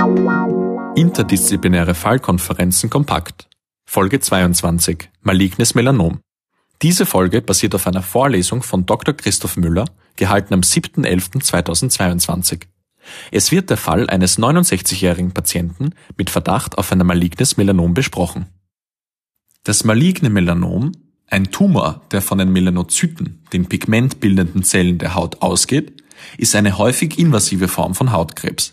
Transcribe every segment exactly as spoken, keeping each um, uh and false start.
Interdisziplinäre Fallkonferenzen kompakt. Folge zweiundzwanzig. Malignes Melanom. Diese Folge basiert auf einer Vorlesung von Doktor Christoph Müller, gehalten am siebten elften zweitausendzweiundzwanzig. Es wird der Fall eines neunundsechzigjährigen Patienten mit Verdacht auf ein malignes Melanom besprochen. Das maligne Melanom, ein Tumor, der von den Melanozyten, den pigmentbildenden Zellen der Haut, ausgeht, ist eine häufig invasive Form von Hautkrebs.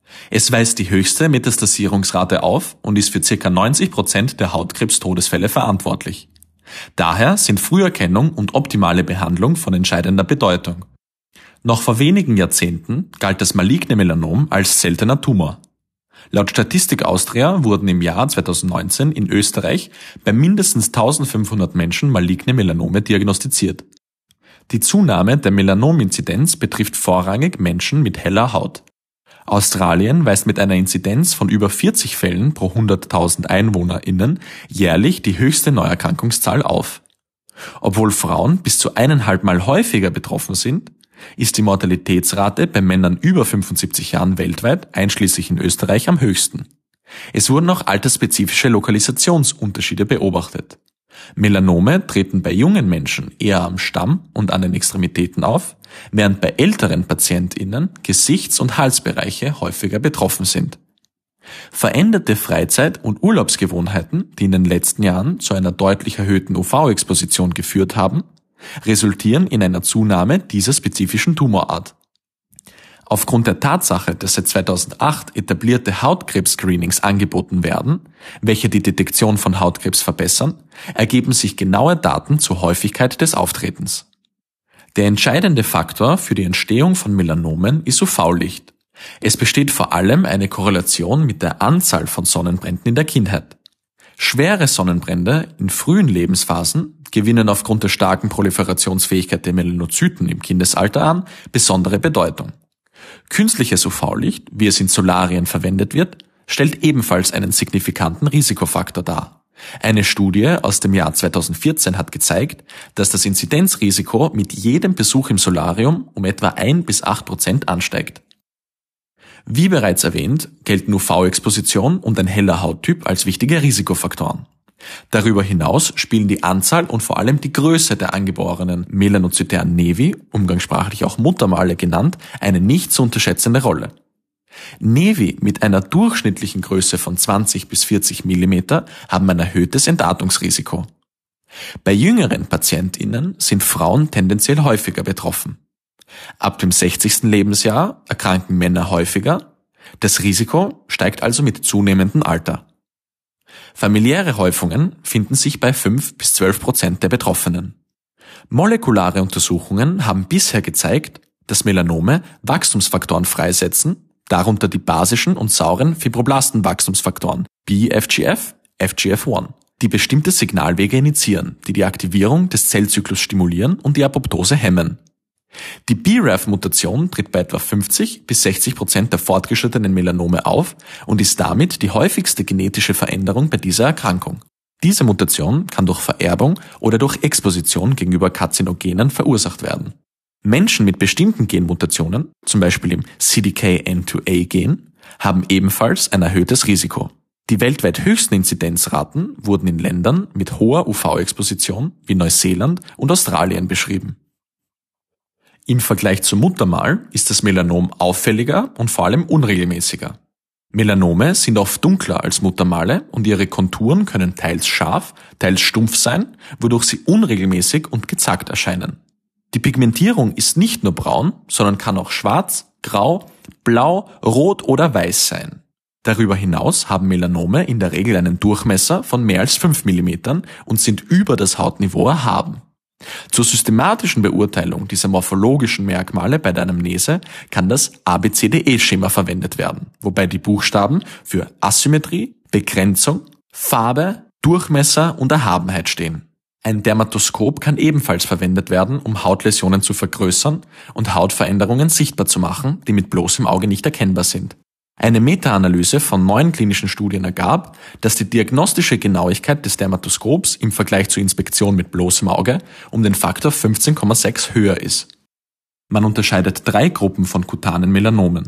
Es weist die höchste Metastasierungsrate auf und ist für ca. neunzig Prozent der Hautkrebstodesfälle verantwortlich. Daher sind Früherkennung und optimale Behandlung von entscheidender Bedeutung. Noch vor wenigen Jahrzehnten galt das maligne Melanom als seltener Tumor. Laut Statistik Austria wurden im Jahr zweitausendneunzehn in Österreich bei mindestens eintausendfünfhundert Menschen maligne Melanome diagnostiziert. Die Zunahme der Melanom-Inzidenz betrifft vorrangig Menschen mit heller Haut. Australien weist mit einer Inzidenz von über vierzig Fällen pro hunderttausend EinwohnerInnen jährlich die höchste Neuerkrankungszahl auf. Obwohl Frauen bis zu eineinhalb Mal häufiger betroffen sind, ist die Mortalitätsrate bei Männern über fünfundsiebzig Jahren weltweit, einschließlich in Österreich, am höchsten. Es wurden auch altersspezifische Lokalisationsunterschiede beobachtet. Melanome treten bei jungen Menschen eher am Stamm und an den Extremitäten auf, während bei älteren PatientInnen Gesichts- und Halsbereiche häufiger betroffen sind. Veränderte Freizeit- und Urlaubsgewohnheiten, die in den letzten Jahren zu einer deutlich erhöhten U V-Exposition geführt haben, resultieren in einer Zunahme dieser spezifischen Tumorart. Aufgrund der Tatsache, dass seit zweitausendacht etablierte Hautkrebs-Screenings angeboten werden, welche die Detektion von Hautkrebs verbessern, ergeben sich genaue Daten zur Häufigkeit des Auftretens. Der entscheidende Faktor für die Entstehung von Melanomen ist U V-Licht. Es besteht vor allem eine Korrelation mit der Anzahl von Sonnenbränden in der Kindheit. Schwere Sonnenbrände in frühen Lebensphasen gewinnen aufgrund der starken Proliferationsfähigkeit der Melanozyten im Kindesalter an besondere Bedeutung. Künstliches U V-Licht, wie es in Solarien verwendet wird, stellt ebenfalls einen signifikanten Risikofaktor dar. Eine Studie aus dem Jahr zweitausendvierzehn hat gezeigt, dass das Inzidenzrisiko mit jedem Besuch im Solarium um etwa ein bis acht Prozent ansteigt. Wie bereits erwähnt, gelten U V-Exposition und ein heller Hauttyp als wichtige Risikofaktoren. Darüber hinaus spielen die Anzahl und vor allem die Größe der angeborenen melanozytären Nevi, umgangssprachlich auch Muttermale genannt, eine nicht zu unterschätzende Rolle. Nevi mit einer durchschnittlichen Größe von zwanzig bis vierzig Millimeter haben ein erhöhtes Entartungsrisiko. Bei jüngeren PatientInnen sind Frauen tendenziell häufiger betroffen. Ab dem sechzigsten Lebensjahr erkranken Männer häufiger, das Risiko steigt also mit zunehmendem Alter. Familiäre Häufungen finden sich bei fünf bis zwölf Prozent der Betroffenen. Molekulare Untersuchungen haben bisher gezeigt, dass Melanome Wachstumsfaktoren freisetzen, darunter die basischen und sauren Fibroblastenwachstumsfaktoren B F G F, F G F eins, die bestimmte Signalwege initiieren, die die Aktivierung des Zellzyklus stimulieren und die Apoptose hemmen. Die B R A F-Mutation tritt bei etwa fünfzig bis sechzig Prozent der fortgeschrittenen Melanome auf und ist damit die häufigste genetische Veränderung bei dieser Erkrankung. Diese Mutation kann durch Vererbung oder durch Exposition gegenüber Karzinogenen verursacht werden. Menschen mit bestimmten Genmutationen, zum Beispiel im C D K N zwei A Gen, haben ebenfalls ein erhöhtes Risiko. Die weltweit höchsten Inzidenzraten wurden in Ländern mit hoher U V-Exposition wie Neuseeland und Australien beschrieben. Im Vergleich zum Muttermal ist das Melanom auffälliger und vor allem unregelmäßiger. Melanome sind oft dunkler als Muttermale und ihre Konturen können teils scharf, teils stumpf sein, wodurch sie unregelmäßig und gezackt erscheinen. Die Pigmentierung ist nicht nur braun, sondern kann auch schwarz, grau, blau, rot oder weiß sein. Darüber hinaus haben Melanome in der Regel einen Durchmesser von mehr als fünf Millimetern und sind über das Hautniveau erhaben. Zur systematischen Beurteilung dieser morphologischen Merkmale bei der Anamnese kann das A B C D E-Schema verwendet werden, wobei die Buchstaben für Asymmetrie, Begrenzung, Farbe, Durchmesser und Erhabenheit stehen. Ein Dermatoskop kann ebenfalls verwendet werden, um Hautläsionen zu vergrößern und Hautveränderungen sichtbar zu machen, die mit bloßem Auge nicht erkennbar sind. Eine Meta-Analyse von neun klinischen Studien ergab, dass die diagnostische Genauigkeit des Dermatoskops im Vergleich zur Inspektion mit bloßem Auge um den Faktor fünfzehn Komma sechs höher ist. Man unterscheidet drei Gruppen von kutanen Melanomen.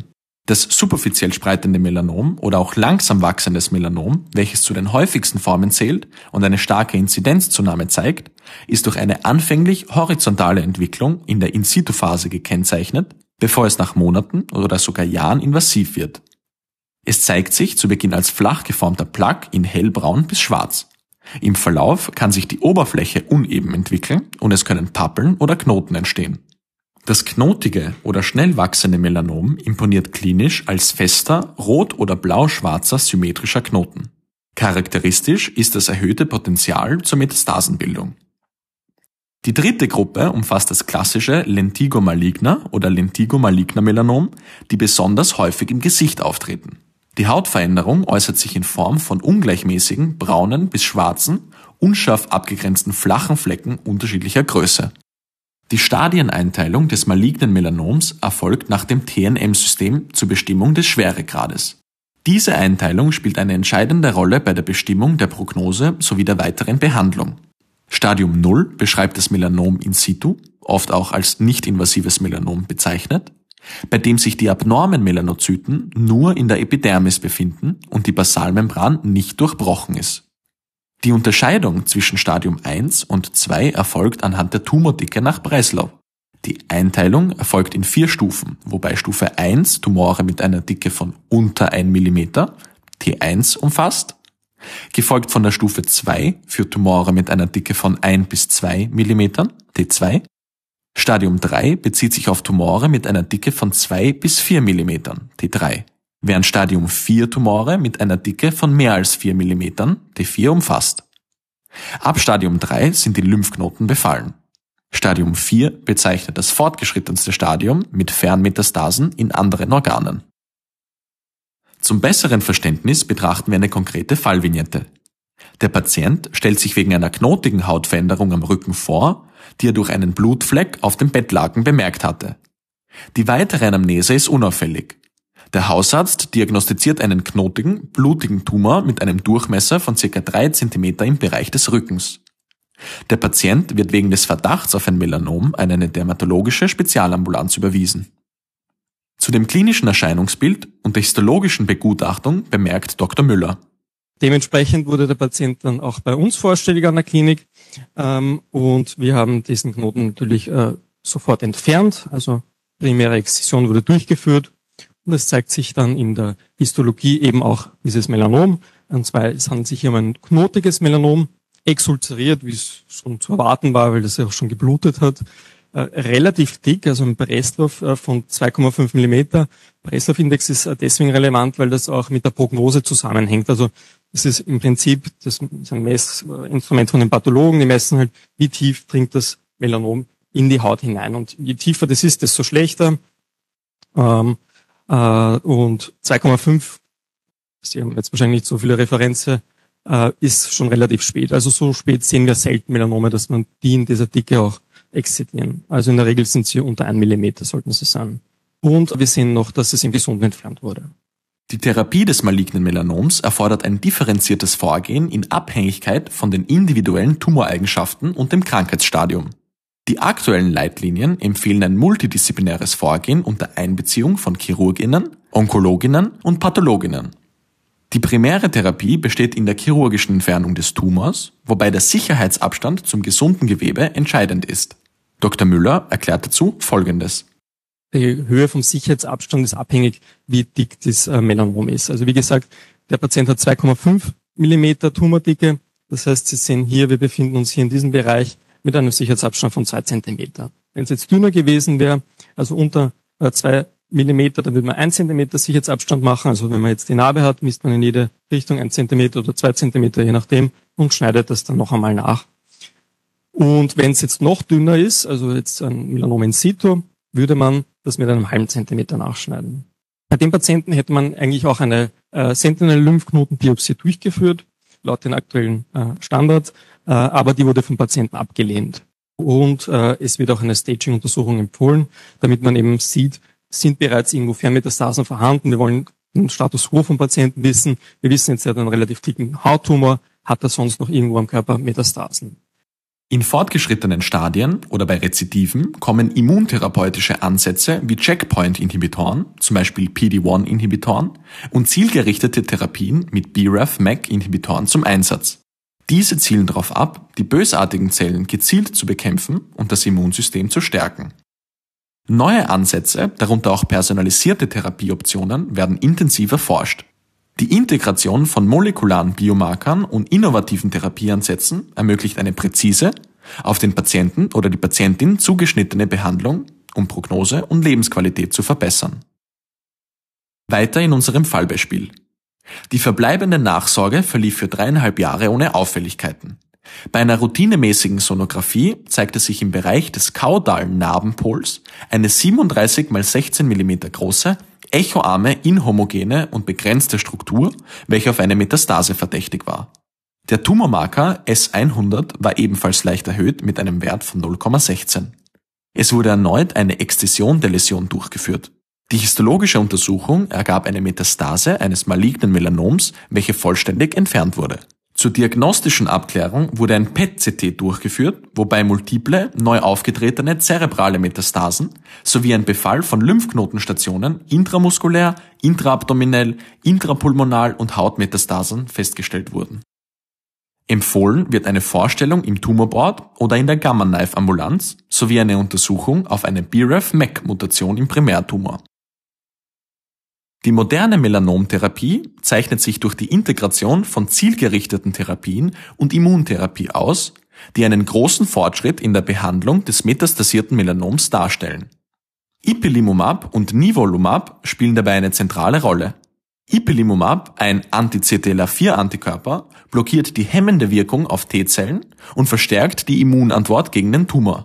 Das superfiziell spreitende Melanom oder auch langsam wachsendes Melanom, welches zu den häufigsten Formen zählt und eine starke Inzidenzzunahme zeigt, ist durch eine anfänglich horizontale Entwicklung in der In-situ-Phase gekennzeichnet, bevor es nach Monaten oder sogar Jahren invasiv wird. Es zeigt sich zu Beginn als flach geformter Plaque in hellbraun bis schwarz. Im Verlauf kann sich die Oberfläche uneben entwickeln und es können Pappeln oder Knoten entstehen. Das knotige oder schnell wachsende Melanom imponiert klinisch als fester, rot- oder blau-schwarzer symmetrischer Knoten. Charakteristisch ist das erhöhte Potenzial zur Metastasenbildung. Die dritte Gruppe umfasst das klassische Lentigo maligna oder Lentigo maligna Melanom, die besonders häufig im Gesicht auftreten. Die Hautveränderung äußert sich in Form von ungleichmäßigen, braunen bis schwarzen, unscharf abgegrenzten flachen Flecken unterschiedlicher Größe. Die Stadieneinteilung des malignen Melanoms erfolgt nach dem T N M-System zur Bestimmung des Schweregrades. Diese Einteilung spielt eine entscheidende Rolle bei der Bestimmung der Prognose sowie der weiteren Behandlung. Stadium null beschreibt das Melanom in situ, oft auch als nicht-invasives Melanom bezeichnet, bei dem sich die abnormen Melanozyten nur in der Epidermis befinden und die Basalmembran nicht durchbrochen ist. Die Unterscheidung zwischen Stadium eins und zwei erfolgt anhand der Tumordicke nach Breslow. Die Einteilung erfolgt in vier Stufen, wobei Stufe eins Tumore mit einer Dicke von unter ein Millimeter, T eins umfasst, gefolgt von der Stufe zwei für Tumore mit einer Dicke von ein bis zwei Millimetern, T zwei. Stadium drei bezieht sich auf Tumore mit einer Dicke von zwei bis vier Millimetern, T drei. Während Stadium vier Tumore mit einer Dicke von mehr als vier Millimetern, T vier umfasst. Ab Stadium drei sind die Lymphknoten befallen. Stadium vier bezeichnet das fortgeschrittenste Stadium mit Fernmetastasen in anderen Organen. Zum besseren Verständnis betrachten wir eine konkrete Fallvignette. Der Patient stellt sich wegen einer knotigen Hautveränderung am Rücken vor, die er durch einen Blutfleck auf dem Bettlaken bemerkt hatte. Die weitere Anamnese ist unauffällig. Der Hausarzt diagnostiziert einen knotigen, blutigen Tumor mit einem Durchmesser von ca. drei Zentimeter im Bereich des Rückens. Der Patient wird wegen des Verdachts auf ein Melanom an eine dermatologische Spezialambulanz überwiesen. Zu dem klinischen Erscheinungsbild und der histologischen Begutachtung bemerkt Doktor Müller: Dementsprechend wurde der Patient dann auch bei uns vorstellig an der Klinik ähm, und wir haben diesen Knoten natürlich äh, sofort entfernt, also primäre Exzision wurde durchgeführt. Und es zeigt sich dann in der Histologie eben auch dieses Melanom. Und zwar, es handelt sich hier um ein knotiges Melanom, exulzeriert, wie es schon zu erwarten war, weil das ja auch schon geblutet hat. Äh, relativ dick, also ein Breslow äh, von zwei Komma fünf Millimeter. Breslow-Index ist äh, deswegen relevant, weil das auch mit der Prognose zusammenhängt. Also es ist im Prinzip das ist ein Messinstrument von den Pathologen, die messen halt, wie tief dringt das Melanom in die Haut hinein. Und je tiefer das ist, desto schlechter. Ähm, Uh, und zwei Komma fünf, Sie haben jetzt wahrscheinlich nicht so viele Referenzen, uh, ist schon relativ spät. Also so spät sehen wir selten Melanome, dass man die in dieser Dicke auch exzidieren. Also in der Regel sind sie unter ein Millimeter, sollten sie sein. Und wir sehen noch, dass es im Gesunden entfernt wurde. Die Therapie des malignen Melanoms erfordert ein differenziertes Vorgehen in Abhängigkeit von den individuellen Tumoreigenschaften und dem Krankheitsstadium. Die aktuellen Leitlinien empfehlen ein multidisziplinäres Vorgehen unter Einbeziehung von Chirurginnen, Onkologinnen und Pathologinnen. Die primäre Therapie besteht in der chirurgischen Entfernung des Tumors, wobei der Sicherheitsabstand zum gesunden Gewebe entscheidend ist. Doktor Müller erklärt dazu Folgendes: Die Höhe vom Sicherheitsabstand ist abhängig, wie dick das Melanom ist. Also wie gesagt, der Patient hat zwei Komma fünf Millimeter Tumordicke. Das heißt, Sie sehen hier, wir befinden uns hier in diesem Bereich mit einem Sicherheitsabstand von zwei Zentimeter. Wenn es jetzt dünner gewesen wäre, also unter äh, zwei Millimeter, dann würde man ein Zentimeter Sicherheitsabstand machen. Also wenn man jetzt die Narbe hat, misst man in jede Richtung ein Zentimeter oder zwei Zentimeter, je nachdem, und schneidet das dann noch einmal nach. Und wenn es jetzt noch dünner ist, also jetzt ein Melanom in situ, würde man das mit einem halben Zentimeter nachschneiden. Bei dem Patienten hätte man eigentlich auch eine äh, Sentinel-Lymphknotenbiopsie durchgeführt, laut den aktuellen äh, Standards, äh, aber die wurde vom Patienten abgelehnt. Und äh, es wird auch eine Staging-Untersuchung empfohlen, damit man eben sieht, sind bereits irgendwo Fernmetastasen vorhanden. Wir wollen den Status quo vom Patienten wissen. Wir wissen jetzt, er hat einen relativ dicken Hauttumor, hat er sonst noch irgendwo am Körper Metastasen. In fortgeschrittenen Stadien oder bei Rezidiven kommen immuntherapeutische Ansätze wie Checkpoint-Inhibitoren, zum Beispiel P D eins Inhibitoren, und zielgerichtete Therapien mit B R A F M E K Inhibitoren zum Einsatz. Diese zielen darauf ab, die bösartigen Zellen gezielt zu bekämpfen und das Immunsystem zu stärken. Neue Ansätze, darunter auch personalisierte Therapieoptionen, werden intensiv erforscht. Die Integration von molekularen Biomarkern und innovativen Therapieansätzen ermöglicht eine präzise, auf den Patienten oder die Patientin zugeschnittene Behandlung, um Prognose und Lebensqualität zu verbessern. Weiter in unserem Fallbeispiel. Die verbleibende Nachsorge verlief für dreieinhalb Jahre ohne Auffälligkeiten. Bei einer routinemäßigen Sonographie zeigte sich im Bereich des kaudalen Narbenpols eine siebenunddreißig mal sechzehn Millimeter große, echoarme, inhomogene und begrenzte Struktur, welche auf eine Metastase verdächtig war. Der Tumormarker S hundert war ebenfalls leicht erhöht mit einem Wert von null Komma sechzehn. Es wurde erneut eine Exzision der Läsion durchgeführt. Die histologische Untersuchung ergab eine Metastase eines malignen Melanoms, welche vollständig entfernt wurde. Zur diagnostischen Abklärung wurde ein P E T C T durchgeführt, wobei multiple, neu aufgetretene zerebrale Metastasen sowie ein Befall von Lymphknotenstationen intramuskulär, intraabdominell, intrapulmonal und Hautmetastasen festgestellt wurden. Empfohlen wird eine Vorstellung im Tumorboard oder in der Gamma Knife Ambulanz sowie eine Untersuchung auf eine B R A F M E K-Mutation im Primärtumor. Die moderne Melanomtherapie zeichnet sich durch die Integration von zielgerichteten Therapien und Immuntherapie aus, die einen großen Fortschritt in der Behandlung des metastasierten Melanoms darstellen. Ipilimumab und Nivolumab spielen dabei eine zentrale Rolle. Ipilimumab, ein Anti-C T L A vier Antikörper, blockiert die hemmende Wirkung auf T-Zellen und verstärkt die Immunantwort gegen den Tumor.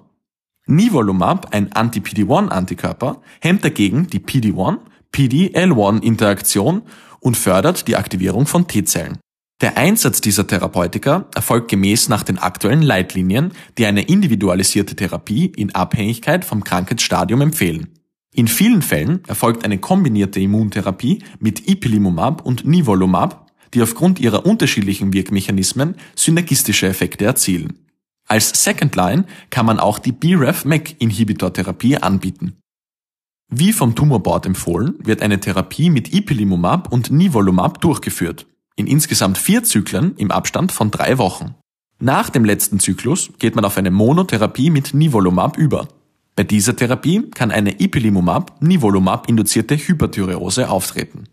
Nivolumab, ein Anti-P D eins Antikörper, hemmt dagegen die P D eins P D L eins Interaktion und fördert die Aktivierung von T-Zellen. Der Einsatz dieser Therapeutika erfolgt gemäß nach den aktuellen Leitlinien, die eine individualisierte Therapie in Abhängigkeit vom Krankheitsstadium empfehlen. In vielen Fällen erfolgt eine kombinierte Immuntherapie mit Ipilimumab und Nivolumab, die aufgrund ihrer unterschiedlichen Wirkmechanismen synergistische Effekte erzielen. Als Second Line kann man auch die B R A F M E K-Inhibitor-Therapie anbieten. Wie vom Tumorboard empfohlen, wird eine Therapie mit Ipilimumab und Nivolumab durchgeführt, in insgesamt vier Zyklen im Abstand von drei Wochen. Nach dem letzten Zyklus geht man auf eine Monotherapie mit Nivolumab über. Bei dieser Therapie kann eine Ipilimumab-Nivolumab-induzierte Hyperthyreose auftreten.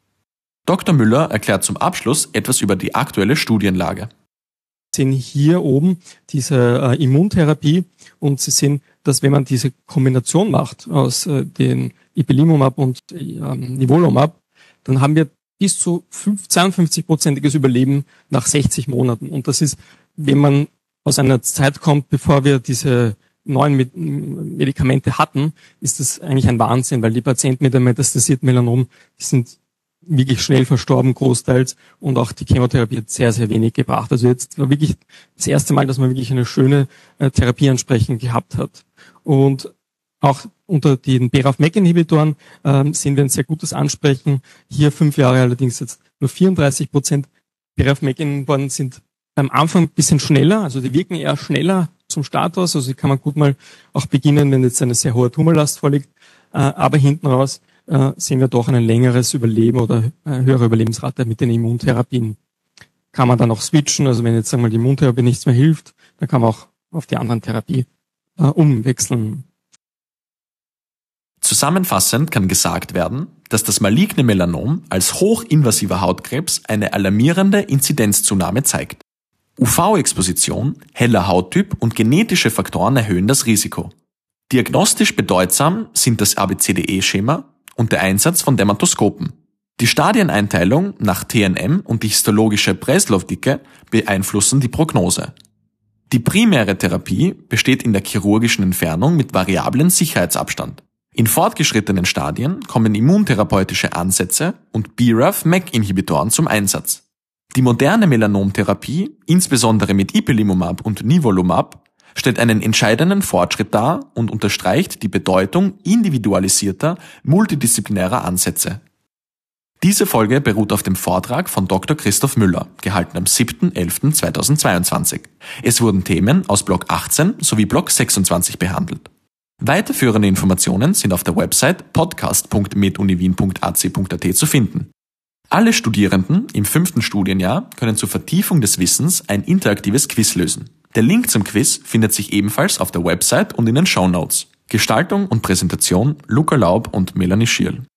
Doktor Müller erklärt zum Abschluss etwas über die aktuelle Studienlage. Sie sehen hier oben diese äh, Immuntherapie und Sie sehen, dass wenn man diese Kombination macht aus äh, den Ipilimumab und äh, Nivolumab, dann haben wir bis zu zweiundfünfzig-prozentiges Überleben nach sechzig Monaten. Und das ist, wenn man aus einer Zeit kommt, bevor wir diese neuen Medikamente hatten, ist das eigentlich ein Wahnsinn, weil die Patienten mit einem metastasierten Melanom, die sind wirklich schnell verstorben, großteils, und auch die Chemotherapie hat sehr, sehr wenig gebracht. Also jetzt war wirklich das erste Mal, dass man wirklich eine schöne äh, Therapie entsprechend gehabt hat. Und auch unter den B R A F M E K-Inhibitoren ähm, sehen wir ein sehr gutes Ansprechen. Hier fünf Jahre allerdings jetzt nur vierunddreißig Prozent. B R A F M E K-Inhibitoren sind am Anfang ein bisschen schneller, also die wirken eher schneller zum Start aus. Also die kann man gut mal auch beginnen, wenn jetzt eine sehr hohe Tumorlast vorliegt. Äh, aber hinten raus äh, sehen wir doch ein längeres Überleben oder eine höhere Überlebensrate mit den Immuntherapien. Kann man dann auch switchen, also wenn jetzt sagen wir die Immuntherapie nichts mehr hilft, dann kann man auch auf die anderen Therapie äh, umwechseln. Zusammenfassend kann gesagt werden, dass das maligne Melanom als hochinvasiver Hautkrebs eine alarmierende Inzidenzzunahme zeigt. U V-Exposition, heller Hauttyp und genetische Faktoren erhöhen das Risiko. Diagnostisch bedeutsam sind das A B C D E-Schema und der Einsatz von Dermatoskopen. Die Stadieneinteilung nach T N M und die histologische Breslov-Dicke beeinflussen die Prognose. Die primäre Therapie besteht in der chirurgischen Entfernung mit variablen Sicherheitsabstand. In fortgeschrittenen Stadien kommen immuntherapeutische Ansätze und B R A F M E K-Inhibitoren zum Einsatz. Die moderne Melanomtherapie, insbesondere mit Ipilimumab und Nivolumab, stellt einen entscheidenden Fortschritt dar und unterstreicht die Bedeutung individualisierter, multidisziplinärer Ansätze. Diese Folge beruht auf dem Vortrag von Doktor Christoph Müller, gehalten am siebten elften zweitausendzweiundzwanzig. Es wurden Themen aus Block achtzehn sowie Block sechsundzwanzig behandelt. Weiterführende Informationen sind auf der Website podcast punkt meduniwien punkt a c punkt a t zu finden. Alle Studierenden im fünften Studienjahr können zur Vertiefung des Wissens ein interaktives Quiz lösen. Der Link zum Quiz findet sich ebenfalls auf der Website und in den Shownotes. Gestaltung und Präsentation Luca Laub und Melanie Schierl.